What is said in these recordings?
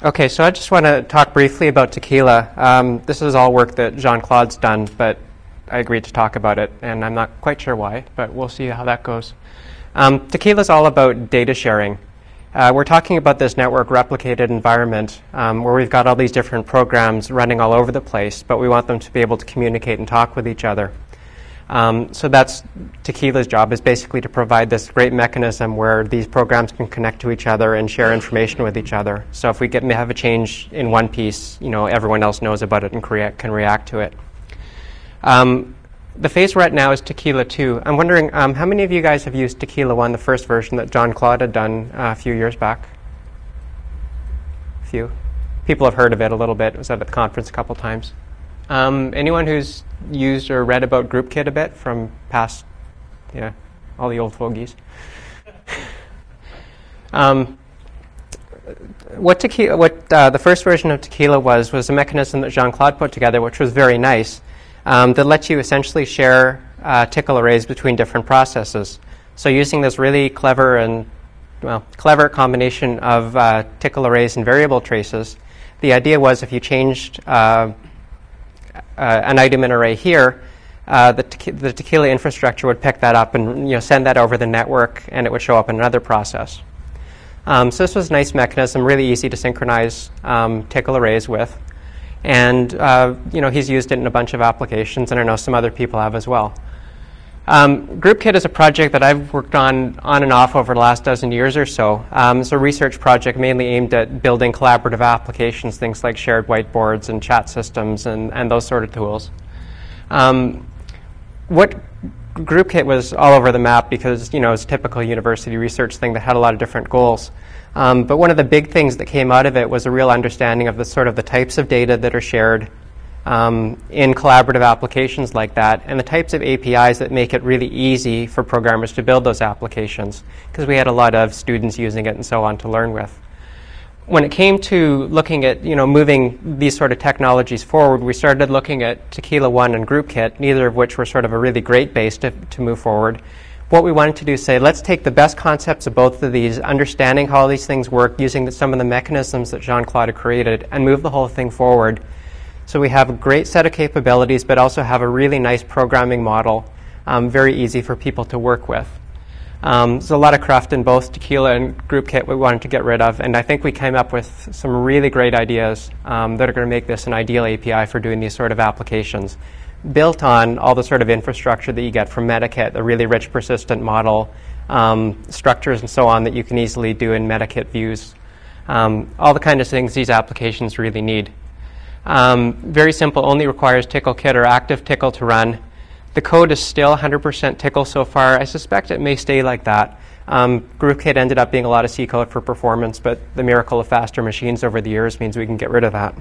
Okay, so I just want to talk briefly about Tequila. This is all work that Jean-Claude's done, but I agreed to talk about it, and I'm not quite sure why, but we'll see how that goes. Tequila is all about data sharing. We're talking about this network replicated environment where we've got all these different programs running all over the place, but we want them to be able to communicate and talk with each other. So that's Tequila's job, is basically to provide this great mechanism where these programs can connect to each other and share information with each other. So if we have a change in one piece, everyone else knows about it and can react to it. The phase we're at now is Tequila 2. I'm wondering, how many of you guys have used Tequila 1, the first version that Jean-Claude had done a few years back? A few. People have heard of it a little bit. It was at the conference a couple times. Anyone who's used or read about GroupKit a bit from past, all the old fogies? What the first version of Tequila was a mechanism that Jean-Claude put together, which was very nice, that lets you essentially share tickle arrays between different processes. So using this really clever combination of tickle arrays and variable traces, the idea was if you changed an item in array here, the Tequila infrastructure would pick that up and send that over the network, and it would show up in another process. So this was a nice mechanism, really easy to synchronize tickle arrays with. And he's used it in a bunch of applications, and I know some other people have as well. GroupKit is a project that I've worked on and off over the last dozen years or so. It's a research project mainly aimed at building collaborative applications, things like shared whiteboards and chat systems and those sort of tools. What GroupKit was all over the map because it's a typical university research thing that had a lot of different goals. But one of the big things that came out of it was a real understanding of the types of data that are shared in collaborative applications like that, and the types of APIs that make it really easy for programmers to build those applications, because we had a lot of students using it and so on to learn with. When it came to looking at moving these sort of technologies forward, we started looking at Tequila 1 and GroupKit, neither of which were sort of a really great base to move forward. What we wanted to do is say, let's take the best concepts of both of these, understanding how all these things work, using some of the mechanisms that Jean-Claude had created, and move the whole thing forward. So we have a great set of capabilities, but also have a really nice programming model, very easy for people to work with. There's a lot of cruft in both Tequila and GroupKit we wanted to get rid of, and I think we came up with some really great ideas that are going to make this an ideal API for doing these sort of applications, built on all the sort of infrastructure that you get from Metakit, the really rich persistent model, structures and so on that you can easily do in Metakit views. All the kind of things these applications really need. Very simple, only requires TickleKit or ActiveTickle to run. The code is still 100% Tickle so far. I suspect it may stay like that. GroupKit ended up being a lot of C code for performance, but the miracle of faster machines over the years means we can get rid of that.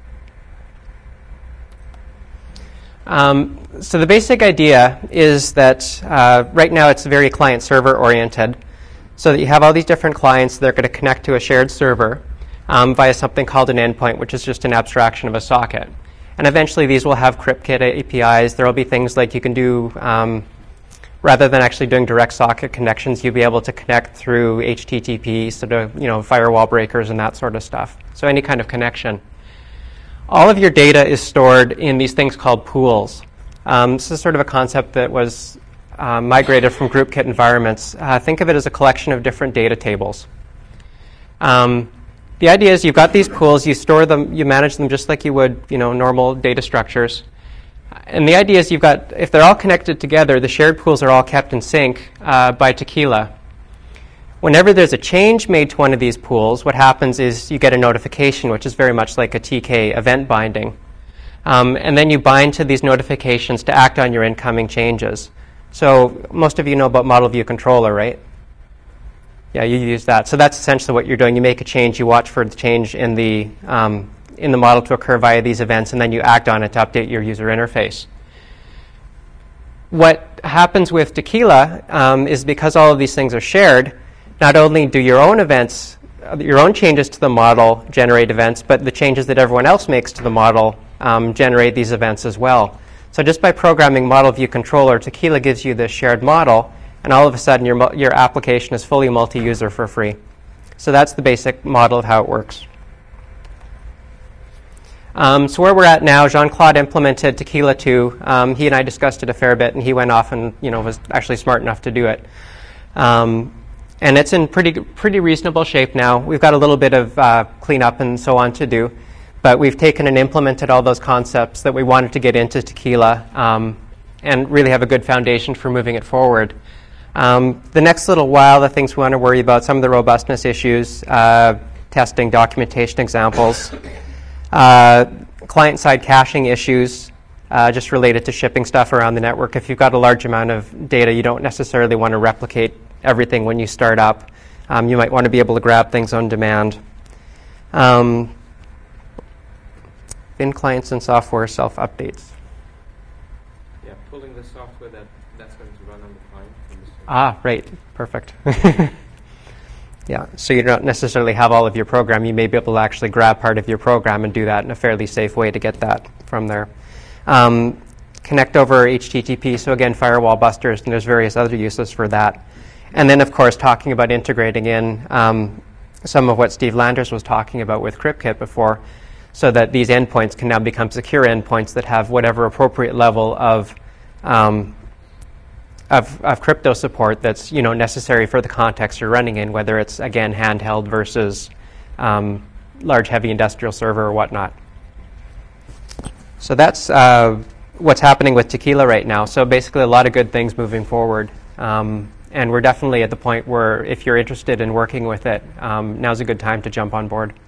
So the basic idea is that right now it's very client-server oriented, so that you have all these different clients that are going to connect to a shared server via something called an endpoint, which is just an abstraction of a socket. And eventually these will have CryptKit APIs. There will be things like you can do, rather than actually doing direct socket connections, you'll be able to connect through HTTP, sort of firewall breakers and that sort of stuff. So any kind of connection. All of your data is stored in these things called pools. This is sort of a concept that was migrated from GroupKit environments. Think of it as a collection of different data tables. The idea is you've got these pools, you store them, you manage them just like you would, normal data structures. And the idea is if they're all connected together, the shared pools are all kept in sync by Tequila. Whenever there's a change made to one of these pools, what happens is you get a notification, which is very much like a TK event binding. And then you bind to these notifications to act on your incoming changes. So most of you know about Model View Controller, right? Yeah, you use that. So that's essentially what you're doing. You make a change, you watch for the change in the model to occur via these events, and then you act on it to update your user interface. What happens with Tequila is because all of these things are shared, not only do your own events, your own changes to the model generate events, but the changes that everyone else makes to the model generate these events as well. So just by programming Model View Controller, Tequila gives you this shared model, and all of a sudden your application is fully multi-user for free. So that's the basic model of how it works. So where we're at now, Jean-Claude implemented Tequila 2. He and I discussed it a fair bit, and he went off and was actually smart enough to do it. And it's in pretty reasonable shape now. We've got a little bit of cleanup and so on to do, but we've taken and implemented all those concepts that we wanted to get into Tequila, and really have a good foundation for moving it forward. The next little while, the things we want to worry about, some of the robustness issues, testing, documentation examples, client-side caching issues, just related to shipping stuff around the network. If you've got a large amount of data, you don't necessarily want to replicate everything when you start up. You might want to be able to grab things on demand. Bin clients and software self-updates. Yeah, pulling the software that's going to run on the client. Ah, right. Perfect. Yeah, so you don't necessarily have all of your program. You may be able to actually grab part of your program and do that in a fairly safe way to get that from there. Connect over HTTP, so again, firewall busters, and there's various other uses for that. And then, of course, talking about integrating in some of what Steve Landers was talking about with CryptKit before, so that these endpoints can now become secure endpoints that have whatever appropriate level of crypto support that's necessary for the context you're running in, whether it's again handheld versus large heavy industrial server or whatnot. So that's what's happening with Tequila right now. So basically a lot of good things moving forward. And we're definitely at the point where if you're interested in working with it, now's a good time to jump on board.